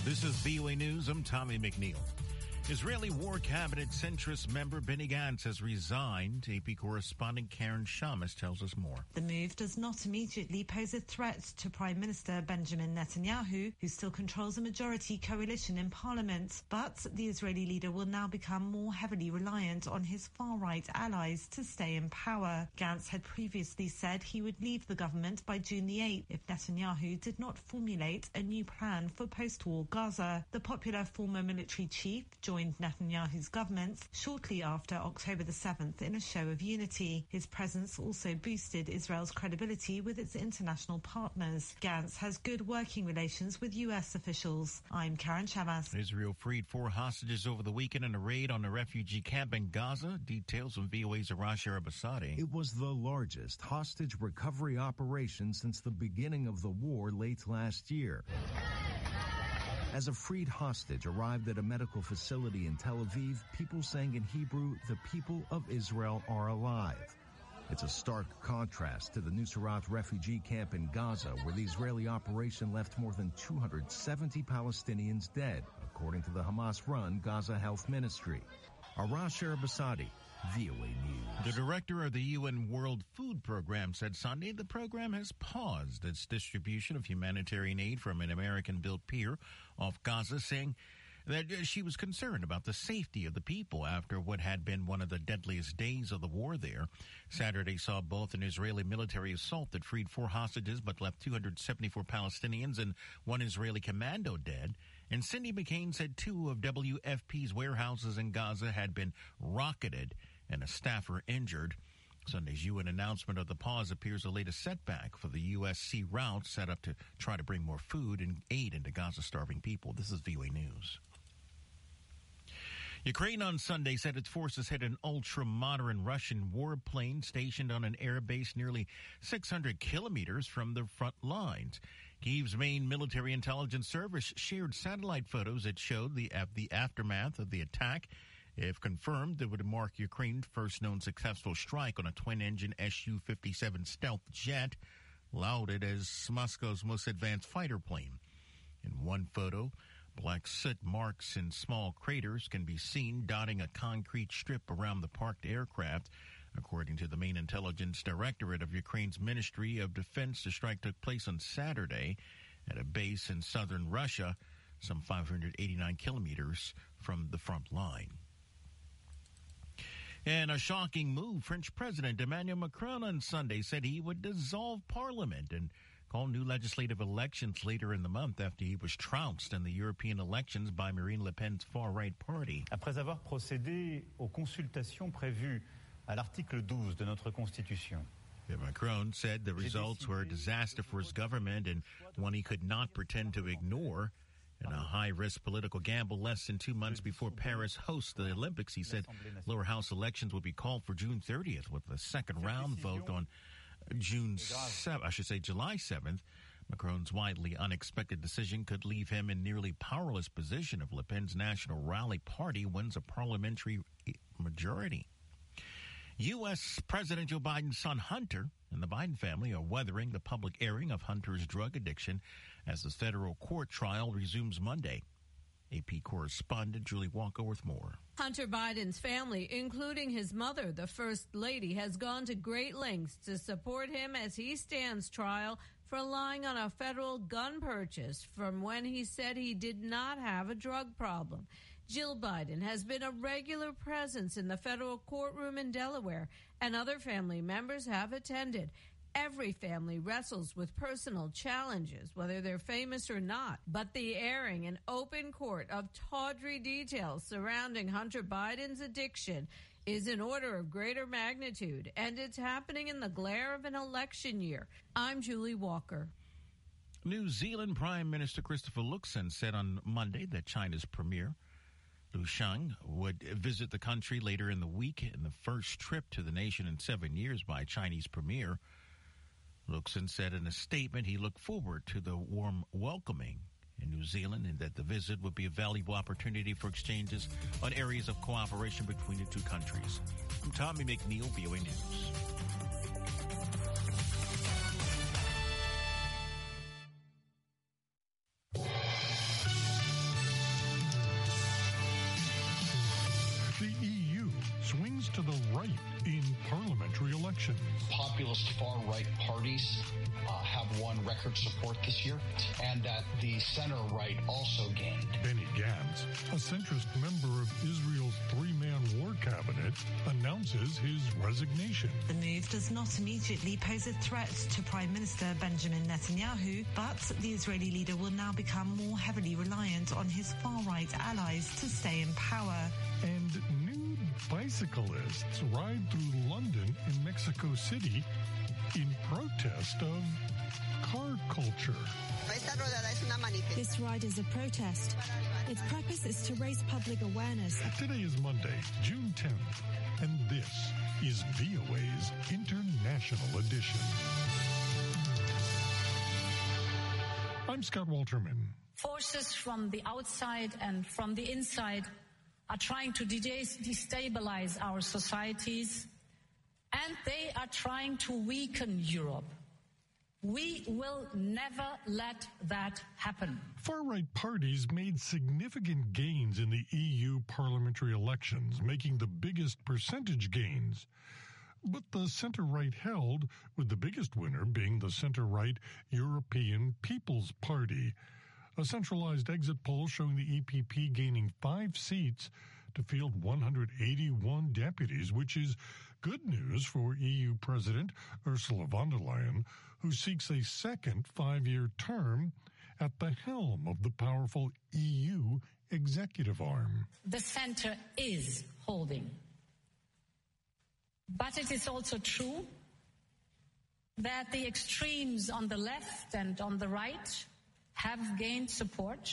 This is VOA News. I'm Tommy McNeil. Israeli War Cabinet centrist member Benny Gantz has resigned. AP correspondent Karen Shamas tells us more. The move does not immediately pose a threat to Prime Minister Benjamin Netanyahu, who still controls a majority coalition in parliament. But the Israeli leader will now become more heavily reliant on his far-right allies to stay in power. Gantz had previously said he would leave the government by June the 8th if Netanyahu did not formulate a new plan for post-war Gaza. The popular former military chief joined Netanyahu's government shortly after October the 7th in a show of unity. His presence also boosted Israel's credibility with its international partners. Gantz has good working relations with U.S. officials. I'm Karen Shamas. Israel freed 4 hostages over the weekend in a raid on a refugee camp in Gaza. Details from VOA's Arash Arabasadi. It was the largest hostage recovery operation since the beginning of the war late last year. As a freed hostage arrived at a medical facility in Tel Aviv, people sang in Hebrew, "The people of Israel are alive." It's a stark contrast to the Nuseirat refugee camp in Gaza, where the Israeli operation left more than 270 Palestinians dead, according to the Hamas-run Gaza Health Ministry. Arash Arabasadi, VOA News. The director of the UN World Food Program said Sunday the program has paused its distribution of humanitarian aid from an American-built pier off Gaza, saying that she was concerned about the safety of the people after what had been one of the deadliest days of the war there. Saturday saw both an Israeli military assault that freed 4 hostages but left 274 Palestinians and 1 Israeli commando dead. And Cindy McCain said 2 of WFP's warehouses in Gaza had been rocketed and a staffer injured. Sunday's UN announcement of the pause appears the latest setback for the U.S. sea route set up to try to bring more food and aid into Gaza's starving people. This is VOA News. Ukraine on Sunday said its forces hit an ultra-modern Russian warplane stationed on an airbase nearly 600 kilometers from the front lines. Kyiv's main military intelligence service shared satellite photos that showed the aftermath of the attack. If confirmed, it would mark Ukraine's first known successful strike on a twin-engine Su-57 stealth jet, lauded as Moscow's most advanced fighter plane. In one photo, black soot marks and small craters can be seen dotting a concrete strip around the parked aircraft. According to the main intelligence directorate of Ukraine's Ministry of Defense, the strike took place on Saturday at a base in southern Russia, some 589 kilometers from the front line. In a shocking move, French President Emmanuel Macron on Sunday said he would dissolve Parliament and call new legislative elections later in the month after he was trounced in the European elections by Marine Le Pen's far-right party. Après avoir procédé aux consultations prévues à l'article 12 de notre Constitution. Macron said the results were a disaster for his government and one he could not pretend to ignore. In a high-risk political gamble less than 2 months before Paris hosts the Olympics, he said lower house elections would be called for June 30th with a second round vote on July 7th. Macron's widely unexpected decision could leave him in nearly powerless position if Le Pen's National Rally Party wins a parliamentary majority. U.S. President Joe Biden's son Hunter and the Biden family are weathering the public airing of Hunter's drug addiction as the federal court trial resumes Monday. AP correspondent Julie Walker with more. Hunter Biden's family, including his mother, the First Lady, has gone to great lengths to support him as he stands trial for lying on a federal gun purchase from when he said he did not have a drug problem. Jill Biden has been a regular presence in the federal courtroom in Delaware, and other family members have attended. Every family wrestles with personal challenges, whether they're famous or not. But the airing in open court of tawdry details surrounding Hunter Biden's addiction is an order of greater magnitude, and it's happening in the glare of an election year. I'm Julie Walker. New Zealand Prime Minister Christopher Luxon said on Monday that China's premier Liu Shan would visit the country later in the week in the first trip to the nation in 7 years by a Chinese premier. Luxon said in a statement he looked forward to the warm welcoming in New Zealand and that the visit would be a valuable opportunity for exchanges on areas of cooperation between the two countries. I'm Tommy McNeil, VOA News. right in parliamentary elections. Populist far-right parties have won record support this year, and that the center-right also gained. Benny Gantz, a centrist member of Israel's three-man war cabinet, announces his resignation. The move does not immediately pose a threat to Prime Minister Benjamin Netanyahu, but the Israeli leader will now become more heavily reliant on his far-right allies to stay in power. And nude bicyclists ride through London and Mexico City in protest of car culture. This ride is a protest. Its purpose is to raise public awareness. Today is Monday, June 10th, and this is VOA's International Edition. I'm Scott Walterman. Forces from the outside and from the inside are trying to destabilize our societies, and they are trying to weaken Europe. We will never let that happen. Far-right parties made significant gains in the EU parliamentary elections, making the biggest percentage gains. But the center-right held, with the biggest winner being the center-right European People's Party. A centralized exit poll showing the EPP gaining 5 seats to field 181 deputies, which is good news for EU President Ursula von der Leyen, who seeks a second 5-year term at the helm of the powerful EU executive arm. The center is holding. But it is also true that the extremes on the left and on the right have gained support.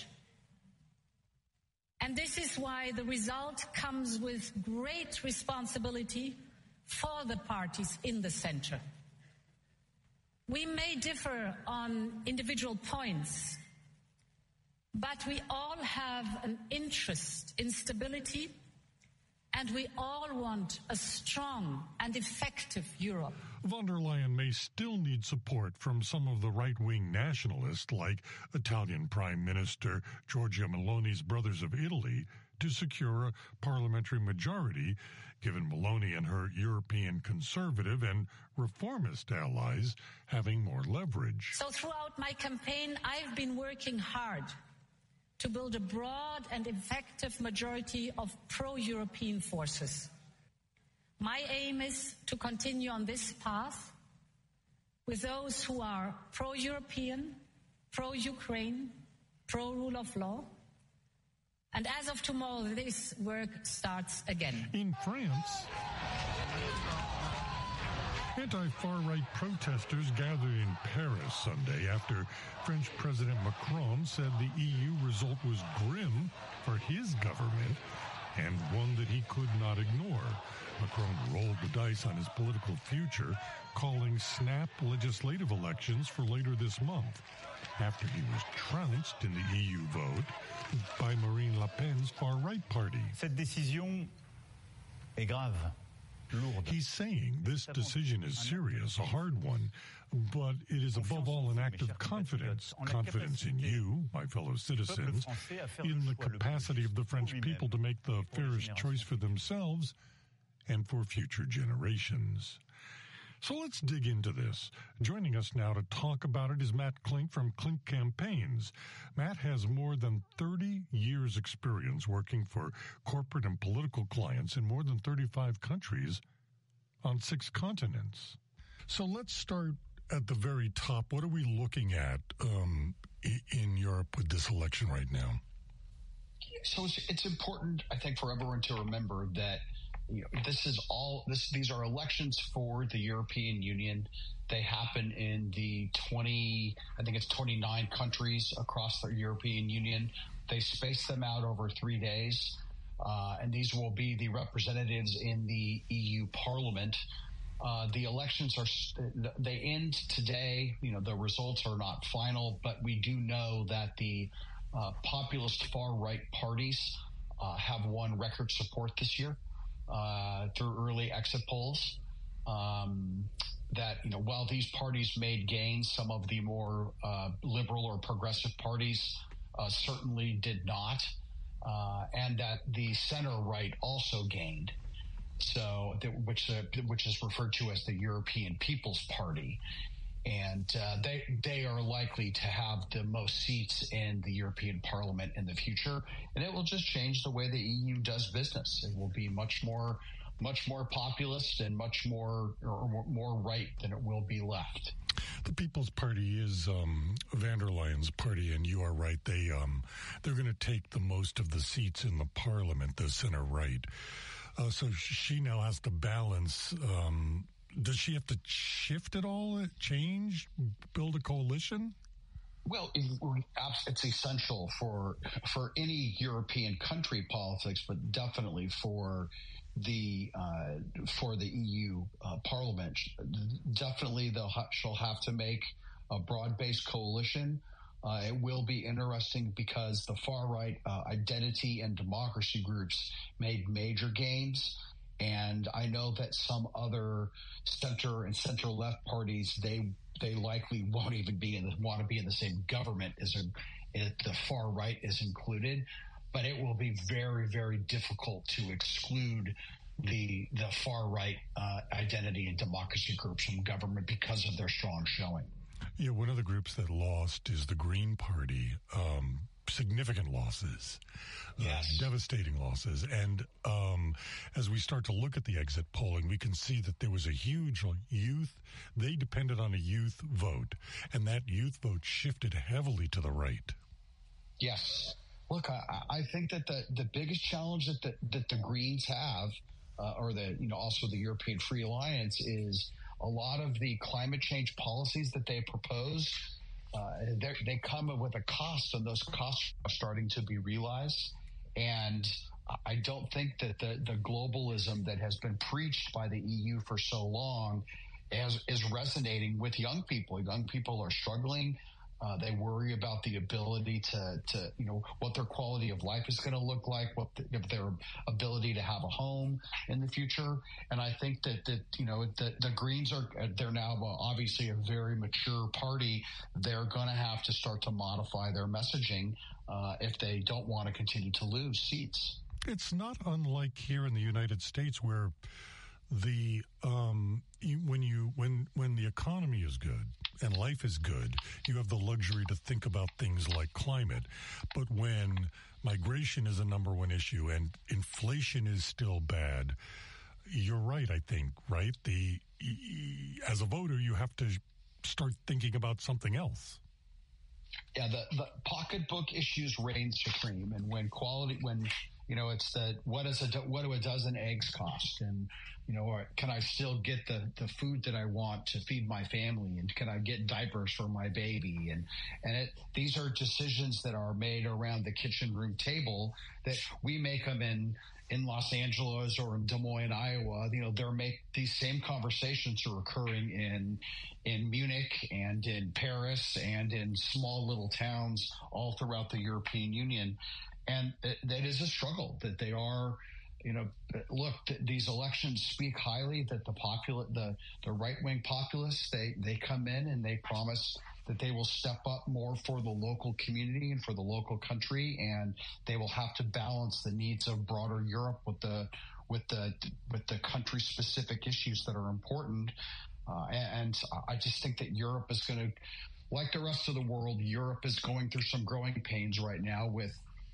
And this is why the result comes with great responsibility for the parties in the center. We may differ on individual points, but we all have an interest in stability, and we all want a strong and effective Europe. Von der Leyen may still need support from some of the right-wing nationalists like Italian Prime Minister Giorgia Meloni's Brothers of Italy to secure a parliamentary majority, given Meloni and her European conservative and reformist allies having more leverage. So throughout my campaign, I've been working hard to build a broad and effective majority of pro-European forces. My aim is to continue on this path with those who are pro-European, pro-Ukraine, pro-rule of law. And as of tomorrow, this work starts again. In France, anti-far-right protesters gathered in Paris Sunday after French President Macron said the EU result was grim for his government and one that he could not ignore. Macron rolled the dice on his political future, calling snap legislative elections for later this month, after he was trounced in the EU vote by Marine Le Pen's far-right party. Cette décision est grave. He's saying this decision is serious, a hard one, but it is above all an act of confidence. Confidence in you, my fellow citizens, in the capacity of the French people to make the fairest choice for themselves and for future generations. So let's dig into this. Joining us now to talk about it is Matt Klink from Klink Campaigns. Matt has more than 30 years' experience working for corporate and political clients in more than 35 countries on 6 continents. So let's start at the very top. What are we looking at in Europe with this election right now? So it's important, I think, for everyone to remember that these are elections for the European Union. They happen in the 29 countries across the European Union. They space them out over 3 days. And these will be the representatives in the EU Parliament. The elections they end today. The results are not final, but we do know that the populist far-right parties have won record support this year. Through early exit polls, that while these parties made gains, some of the more liberal or progressive parties certainly did not, and that the center right also gained. which is referred to as the European People's Party. And they are likely to have the most seats in the European Parliament in the future. And it will just change the way the EU does business. It will be much more populist and much more right than it will be left. The People's Party is van der Leyen's party, and you are right. They're going to take the most of the seats in the Parliament, the center right. So she now has to balance. Does she have to shift it all, change, build a coalition? Well, it's essential for any European country politics, but definitely for the EU Parliament. Definitely, she'll have to make a broad-based coalition. It will be interesting because the far-right identity and democracy groups made major gains. And I know that some other center and center-left parties, they likely won't even want to be in the same government as the far right is included. But it will be very, very difficult to exclude the far right identity and democracy groups from government because of their strong showing. Yeah, one of the groups that lost is the Green Party. Significant losses, yes, devastating losses. And as we start to look at the exit polling, we can see that there was a huge youth. They depended on a youth vote, and that youth vote shifted heavily to the right. Yes. Look, I think that the biggest challenge that the Greens have, or also the European Free Alliance, is a lot of the climate change policies that they propose. They come with a cost, and those costs are starting to be realized. And I don't think that the globalism that has been preached by the EU for so long is resonating with young people. Young people are struggling. They worry about the ability to what their quality of life is going to look like, their ability to have a home in the future. And I think that the Greens they're now obviously a very mature party. They're going to have to start to modify their messaging if they don't want to continue to lose seats. It's not unlike here in the United States, where when the economy is good and life is good, you have the luxury to think about things like climate. But when migration is a number one issue and inflation is still bad, you're right, I think, right? As a voter, you have to start thinking about something else. Yeah, the pocketbook issues reign supreme, and it's what do a dozen eggs cost, and or can I still get the food that I want to feed my family, and can I get diapers for my baby, and these are decisions that are made around the kitchen room table that we make them in Los Angeles or in Des Moines, Iowa. These same conversations are occurring in Munich and in Paris and in small little towns all throughout the European Union. And that is a struggle that they are, these elections speak highly that the right-wing populists, they come in and they promise that they will step up more for the local community and for the local country, and they will have to balance the needs of broader Europe with the country-specific issues that are important. And I just think that Europe is going to, like the rest of the world, Europe is going through some growing pains right now with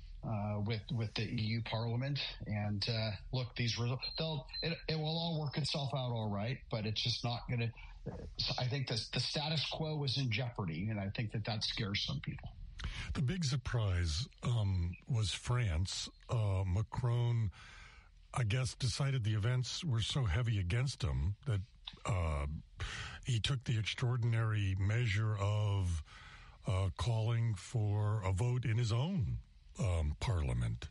the EU Parliament. And look, these results, it will all work itself out all right, but it's just not going to. I think the status quo is in jeopardy, and I think that scares some people. The big surprise was France. Macron, I guess, decided the events were so heavy against him that he took the extraordinary measure of calling for a vote in his own parliament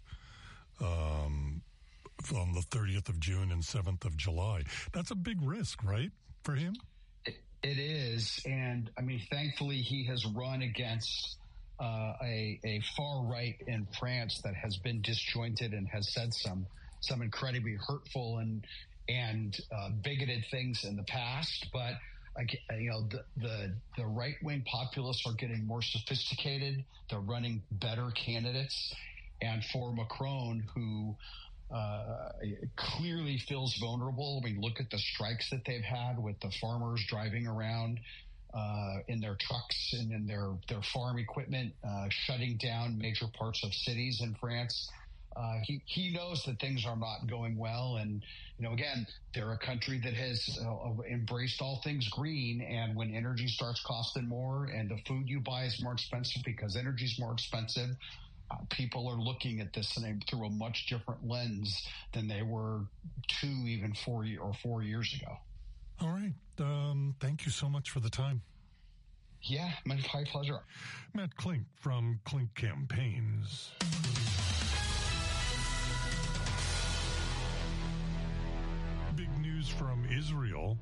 on the 30th of June and 7th of July. That's a big risk, right, for him? It is. And, I mean, thankfully, he has run against a far right in France that has been disjointed and has said some incredibly hurtful and bigoted things in the past. But the right-wing populists are getting more sophisticated. They're running better candidates. And for Macron, who clearly feels vulnerable. I mean, look at the strikes that they've had with the farmers driving around in their trucks and in their farm equipment, shutting down major parts of cities in France. He knows that things are not going well. And, again, they're a country that has embraced all things green. And when energy starts costing more and the food you buy is more expensive because energy is more expensive, people are looking at this through a much different lens than they were 2, even 4 years ago. All right. Thank you so much for the time. Yeah, my pleasure. Matt Klink from Klink Campaigns. Big news from Israel.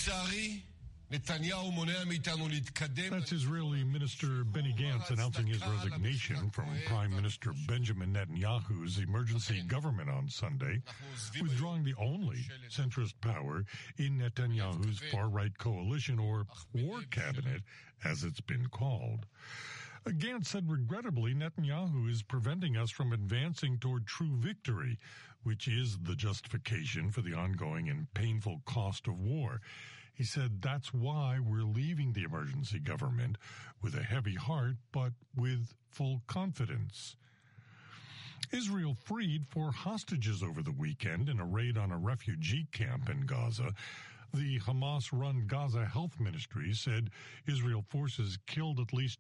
That's Israeli Minister Benny Gantz announcing his resignation from Prime Minister Benjamin Netanyahu's emergency government on Sunday, withdrawing the only centrist power in Netanyahu's far-right coalition, or war cabinet, as it's been called. Gantz said, regrettably, Netanyahu is preventing us from advancing toward true victory, which is the justification for the ongoing and painful cost of war. He said that's why we're leaving the emergency government with a heavy heart, but with full confidence. Israel freed 4 hostages over the weekend in a raid on a refugee camp in Gaza. The Hamas-run Gaza Health Ministry said Israel forces killed at least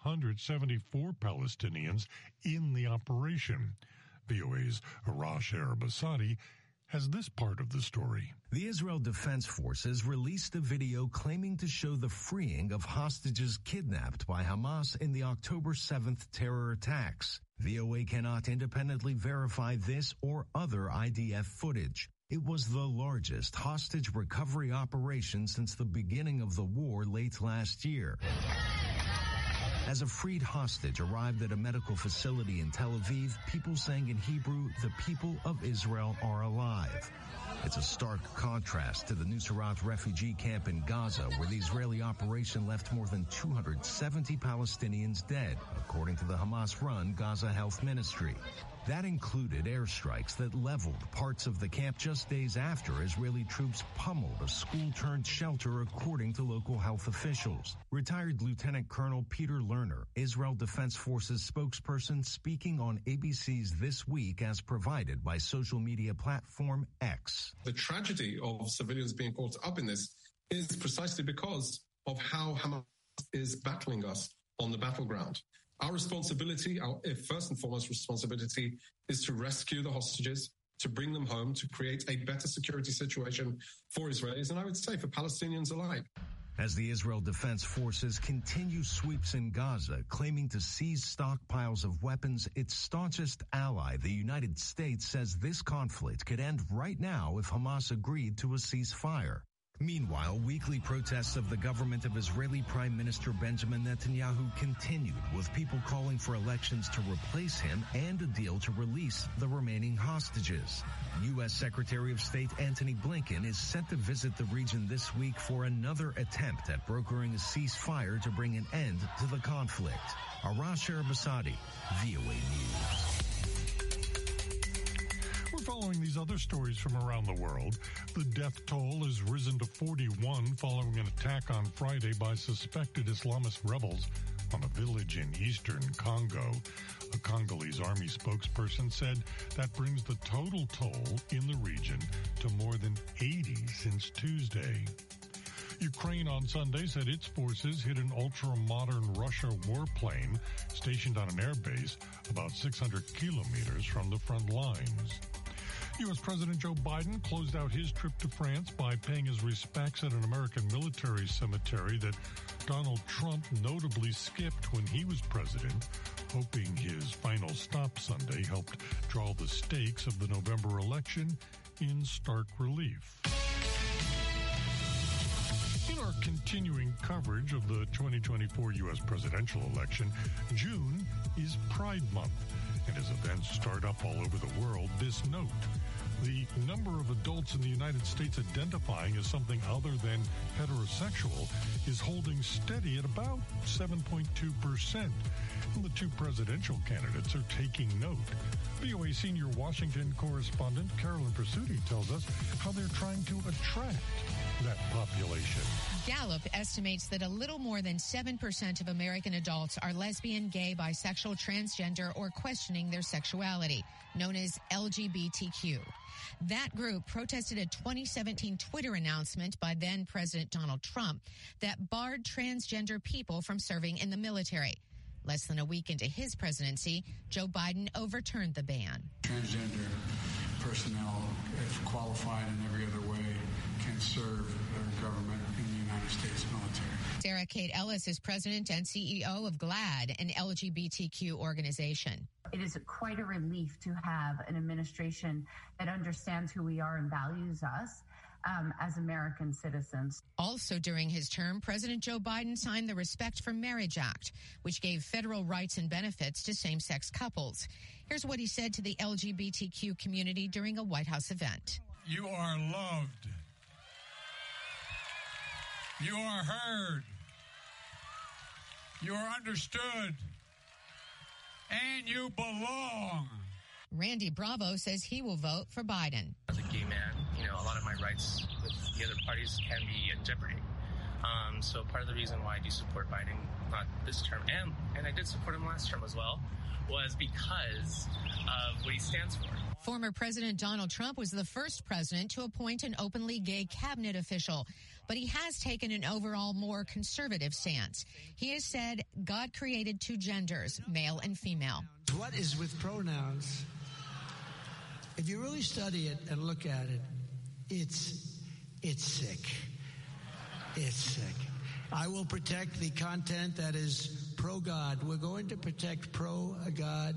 274 Palestinians in the operation. VOA's Arash Arabasadi has this part of the story. The Israel Defense Forces released a video claiming to show the freeing of hostages kidnapped by Hamas in the October 7th terror attacks. VOA cannot independently verify this or other IDF footage. It was the largest hostage recovery operation since the beginning of the war late last year. As a freed hostage arrived at a medical facility in Tel Aviv, people sang in Hebrew, "The people of Israel are alive." It's a stark contrast to the Nuseirat refugee camp in Gaza, where the Israeli operation left more than 270 Palestinians dead, according to the Hamas-run Gaza Health Ministry. That included airstrikes that leveled parts of the camp just days after Israeli troops pummeled a school-turned-shelter, according to local health officials. Retired Lieutenant Colonel Peter Lerner, Israel Defense Forces spokesperson, speaking on ABC's This Week as provided by social media platform X. The tragedy of civilians being caught up in this is precisely because of how Hamas is battling us on the battleground. Our responsibility, our first and foremost responsibility, is to rescue the hostages, to bring them home, to create a better security situation for Israelis, and I would say for Palestinians alike. As the Israel Defense Forces continue sweeps in Gaza, claiming to seize stockpiles of weapons, its staunchest ally, the United States, says this conflict could end right now if Hamas agreed to a ceasefire. Meanwhile, weekly protests of the government of Israeli Prime Minister Benjamin Netanyahu continued, with people calling for elections to replace him and a deal to release the remaining hostages. U.S. Secretary of State Antony Blinken is set to visit the region this week for another attempt at brokering a ceasefire to bring an end to the conflict. Arash Arabasadi, VOA News. Following these other stories from around the world, the death toll has risen to 41 following an attack on Friday by suspected Islamist rebels on a village in eastern Congo. A Congolese army spokesperson said that brings the total toll in the region to more than 80 since Tuesday. Ukraine on Sunday said its forces hit an ultra-modern Russia warplane stationed on an airbase about 600 kilometers from the front lines. U.S. President Joe Biden closed out his trip to France by paying his respects at an American military cemetery that Donald Trump notably skipped when he was president, hoping his final stop Sunday helped draw the stakes of the November election in stark relief. In our continuing coverage of the 2024 U.S. presidential election, June is Pride Month. And as events start up all over the world, this note: The number of adults in the United States identifying as something other than heterosexual is holding steady at about 7.2%. And the two presidential candidates are taking note. VOA senior Washington correspondent Carolyn Presutti tells us how they're trying to attract that population. Gallup estimates that a little more than 7% of American adults are lesbian, gay, bisexual, transgender, or questioning their sexuality, known as LGBTQ. That group protested a 2017 Twitter announcement by then President Donald Trump that barred transgender people from serving in the military. Less than a week into his presidency, Joe Biden overturned the ban. Transgender personnel, if qualified in every other way, can serve their government in the United States military. Sarah Kate Ellis is president and CEO of GLAAD, an LGBTQ organization. It is quite a relief to have an administration that understands who we are and values us as American citizens. Also during his term, President Joe Biden signed the Respect for Marriage Act, which gave federal rights and benefits to same-sex couples. Here's what he said to the LGBTQ community during a White House event. You are loved. You are heard. You are understood. And you belong. Randy Bravo says he will vote for Biden. As a gay man, a lot of my rights with the other parties can be in jeopardy. So part of the reason why I do support Biden, not this term, and I did support him last term as well, was because of what he stands for. Former President Donald Trump was the first president to appoint an openly gay cabinet official, but he has taken an overall more conservative stance. He has said God created two genders, male and female. What is with pronouns? If you really study it and look at it, it's sick. It's sick. I will protect the content that is pro-God. We're going to protect pro-God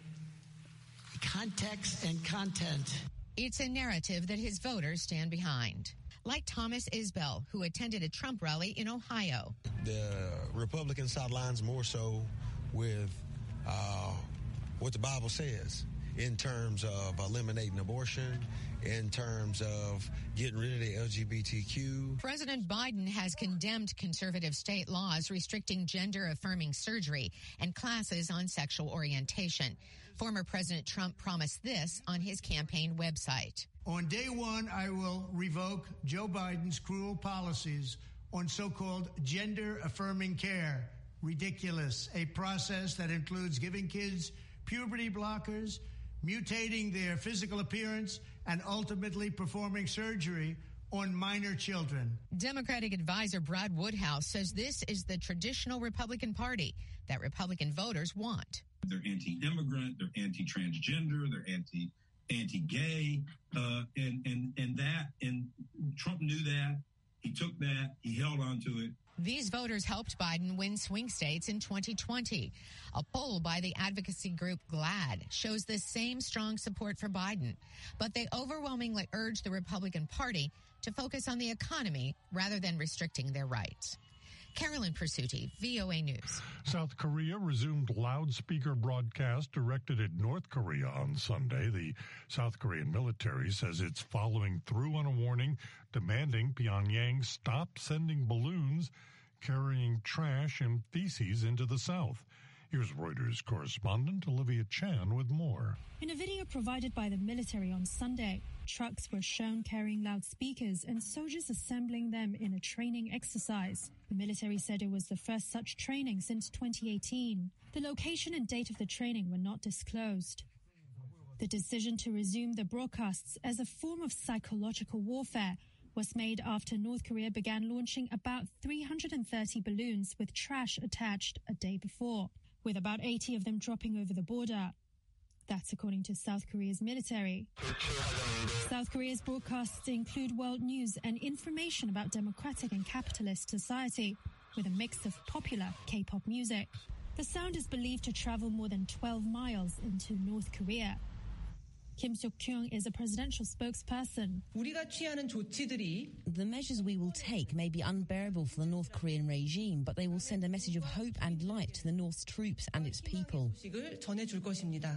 context and content. It's a narrative that his voters stand behind. Like Thomas Isbell, who attended a Trump rally in Ohio. The Republican side aligns more so with what the Bible says in terms of eliminating abortion, in terms of getting rid of the LGBTQ. President Biden has condemned conservative state laws restricting gender-affirming surgery and classes on sexual orientation. Former President Trump promised this on his campaign website. On day one, I will revoke Joe Biden's cruel policies on so-called gender-affirming care. Ridiculous. A process that includes giving kids puberty blockers, mutating their physical appearance, and ultimately performing surgery on minor children. Democratic advisor Brad Woodhouse says this is the traditional Republican Party that Republican voters want. They're anti-immigrant, they're anti-transgender, they're anti-gay, and Trump knew that. He took that. He held on to it. These voters helped Biden win swing states in 2020. A poll by the advocacy group GLAAD shows the same strong support for Biden, but they overwhelmingly urge the Republican Party to focus on the economy rather than restricting their rights. Carolyn Presutti, VOA News. South Korea resumed loudspeaker broadcast directed at North Korea on Sunday. The South Korean military says it's following through on a warning demanding Pyongyang stop sending balloons carrying trash and feces into the south. Here's Reuters correspondent Olivia Chan with more. In a video provided by the military on Sunday, trucks were shown carrying loudspeakers and soldiers assembling them in a training exercise. The military said it was the first such training since 2018. The location and date of the training were not disclosed. The decision to resume the broadcasts as a form of psychological warfare was made after North Korea began launching about 330 balloons with trash attached a day before, with about 80 of them dropping over the border. That's according to South Korea's military. South Korea's broadcasts include world news and information about democratic and capitalist society, with a mix of popular K-pop music. The sound is believed to travel more than 12 miles into North Korea. Kim Seok-kyung is a presidential spokesperson. The measures we will take may be unbearable for the North Korean regime, but they will send a message of hope and light to the North's troops and its people.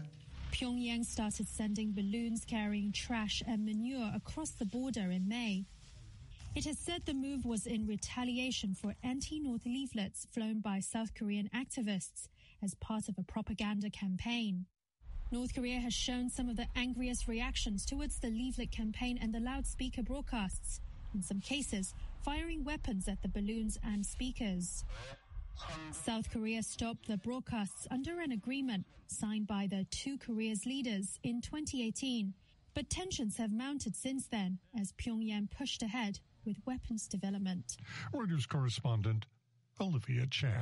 Pyongyang started sending balloons carrying trash and manure across the border in May. It has said the move was in retaliation for anti-North leaflets flown by South Korean activists as part of a propaganda campaign. North Korea has shown some of the angriest reactions towards the leaflet campaign and the loudspeaker broadcasts, in some cases firing weapons at the balloons and speakers. South Korea stopped the broadcasts under an agreement signed by the two Koreas' leaders in 2018, but tensions have mounted since then as Pyongyang pushed ahead with weapons development. Reuters correspondent Olivia Chan.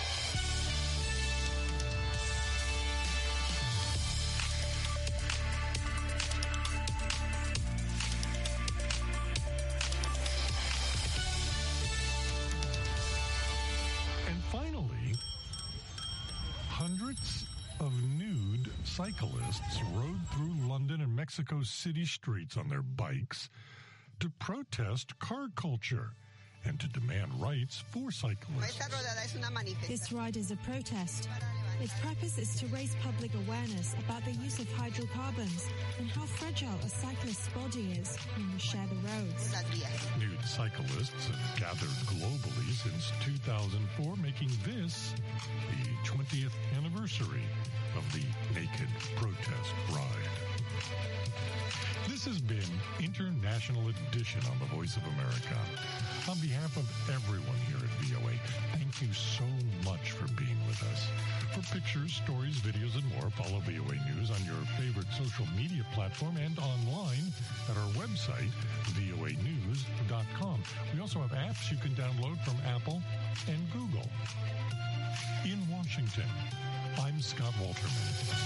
And finally, hundreds of nude cyclists rode through London and Mexico City streets on their bikes to protest car culture and to demand rights for cyclists. This ride is a protest. Its purpose is to raise public awareness about the use of hydrocarbons and how fragile a cyclist's body is when we share the roads. Nude cyclists have gathered globally since 2004, making this the 20th anniversary of the Naked Protest Ride. This has been International Edition on the Voice of America. On behalf of everyone here at VOA, thank you so much for being with us. For pictures, stories, videos, and more, follow VOA News on your favorite social media platform and online at our website, voanews.com. We also have apps you can download from Apple and Google. In Washington, I'm Scott Walterman.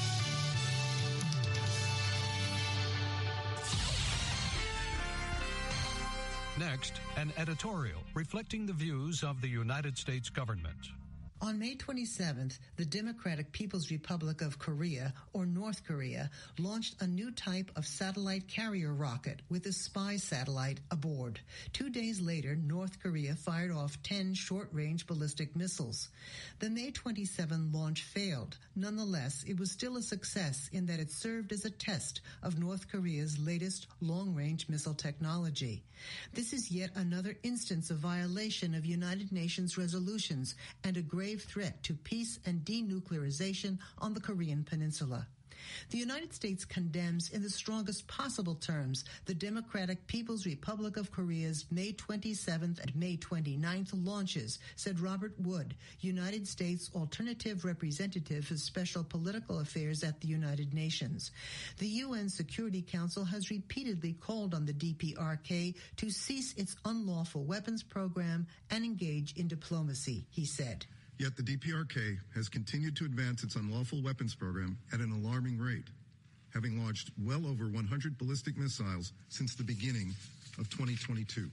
Next, an editorial reflecting the views of the United States government. On May 27th, the Democratic People's Republic of Korea, or North Korea, launched a new type of satellite carrier rocket with a spy satellite aboard. 2 days later, North Korea fired off 10 short-range ballistic missiles. The May 27 launch failed. Nonetheless, it was still a success in that it served as a test of North Korea's latest long-range missile technology. This is yet another instance of violation of United Nations resolutions and a grave threat to peace and denuclearization on the Korean Peninsula. The United States condemns in the strongest possible terms the Democratic People's Republic of Korea's May 27th and May 29th launches, said Robert Wood, United States Alternative Representative for Special Political Affairs at the United Nations. The UN Security Council has repeatedly called on the DPRK to cease its unlawful weapons program and engage in diplomacy, he said. Yet the DPRK has continued to advance its unlawful weapons program at an alarming rate, having launched well over 100 ballistic missiles since the beginning of 2022.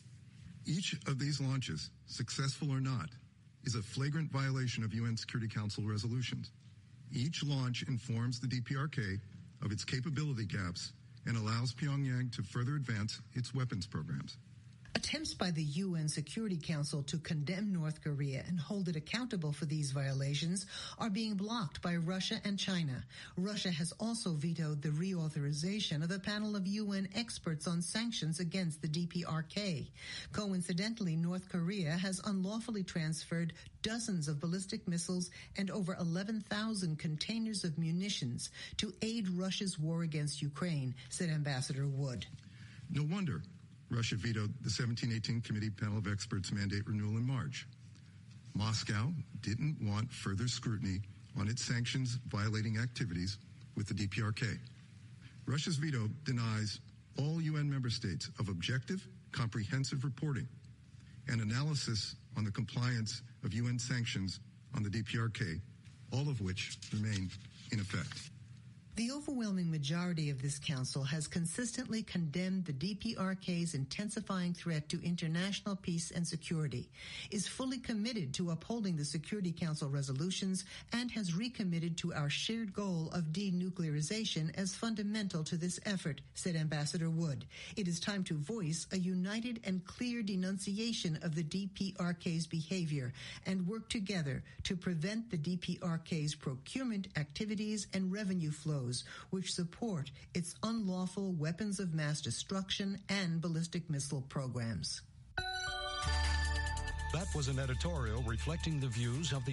Each of these launches, successful or not, is a flagrant violation of UN Security Council resolutions. Each launch informs the DPRK of its capability gaps and allows Pyongyang to further advance its weapons programs. Attempts by the UN Security Council to condemn North Korea and hold it accountable for these violations are being blocked by Russia and China. Russia has also vetoed the reauthorization of a panel of UN experts on sanctions against the DPRK. Coincidentally, North Korea has unlawfully transferred dozens of ballistic missiles and over 11,000 containers of munitions to aid Russia's war against Ukraine, said Ambassador Wood. No wonder Russia vetoed the 1718 Committee panel of experts mandate renewal in March. Moscow didn't want further scrutiny on its sanctions violating activities with the DPRK. Russia's veto denies all UN member states of objective, comprehensive reporting and analysis on the compliance of UN sanctions on the DPRK, all of which remain in effect. The overwhelming majority of this council has consistently condemned the DPRK's intensifying threat to international peace and security, is fully committed to upholding the Security Council resolutions, and has recommitted to our shared goal of denuclearization as fundamental to this effort, said Ambassador Wood. It is time to voice a united and clear denunciation of the DPRK's behavior and work together to prevent the DPRK's procurement activities and revenue flows those which support its unlawful weapons of mass destruction and ballistic missile programs. That was an editorial reflecting the views of the